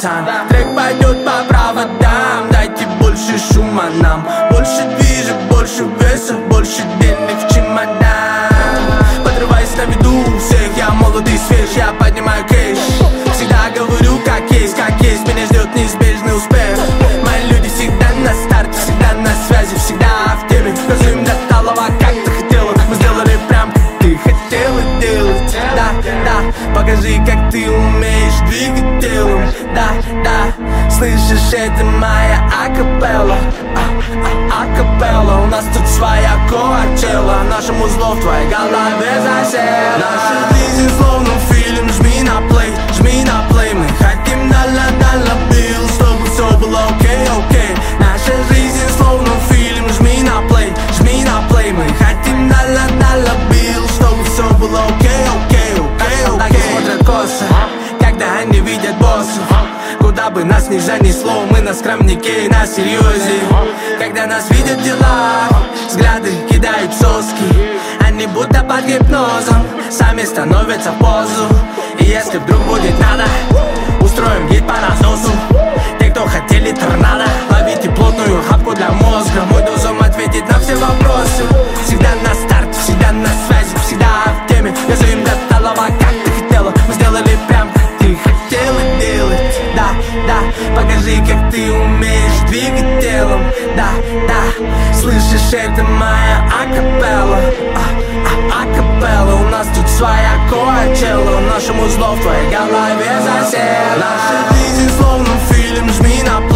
пацан. Трек пойдет по проводам, дайте больше шума нам. Больше движа, больше веса, больше денег в чемодан. Подрываясь на виду у всех, я молод и свеж, я поднимаю кэш. Всегда говорю как есть, меня ждет неизбежный успех. Мои люди всегда на старте, всегда на связи, всегда в теме. Скажи им до талого, как ты хотела. Мы сделали прям как ты хотела делать. Да, да, покажи, как ты умеешь двигать телом. Да, да, слышишь, это моя акапелла. Акапелла, у нас тут своя коачелла. Нашему зло в твоей голове засела. Наша жизнь словно фильм, жми на плей, жми на плей. Мы хотим дала бил, чтобы все было окей. Наша жизнь словно фильм, жми на плей, жми на плей. Мы хотим дала бил, чтобы все было окей. Так смотрят косо, когда они видят боссов. Куда бы нас ни занесло, мы на скромнике и на серьезе. Когда нас видят дела, взгляды кидают соски. Они будто под гипнозом, сами становятся в позу. И если вдруг будет надо, устроим гид по разносу. Те, кто хотели торнадо, ловите плотную хапку для мозга. Мой дозом ответит на все вопросы. Всегда на старте, всегда на связи, всегда в теме. Я же им до талого, как ты хотела. Мы сделали прям как ты хотела делать. Да, да, покажи, как ты умеешь двигать телом. Да, да, слышишь, это моя акапелла. Акапелла, у нас тут своя коачелла. Нашему зло в твоей голове засела. Наша жизнь словно фильм, жми на